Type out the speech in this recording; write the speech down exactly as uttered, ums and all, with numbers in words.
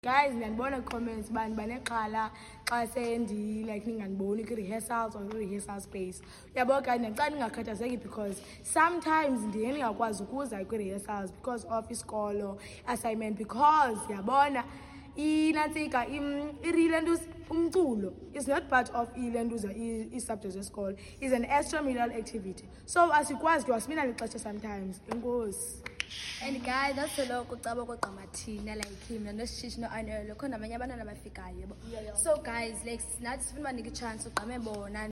Guys, niyandibona comments bani banexhala xa sendi like ningandiboni kwi-rehearsals or kwi-rehearsal space. Uyabo guys, ndicela ningakhathazeki because sometimes ndiye ndingakwazi ukuza kwi-rehearsals because of isikolo assignment because yabona inantsika i-real umculo is not part of ilentuza i-subject zesikolo, is an extramural activity. So asikwazi ke wasimina lixesha sometimes. Enkosi. And guys, that's a lot of trouble with Martina, like him, and this she's not I know. Look on the man, so guys, like, not even a chance to come and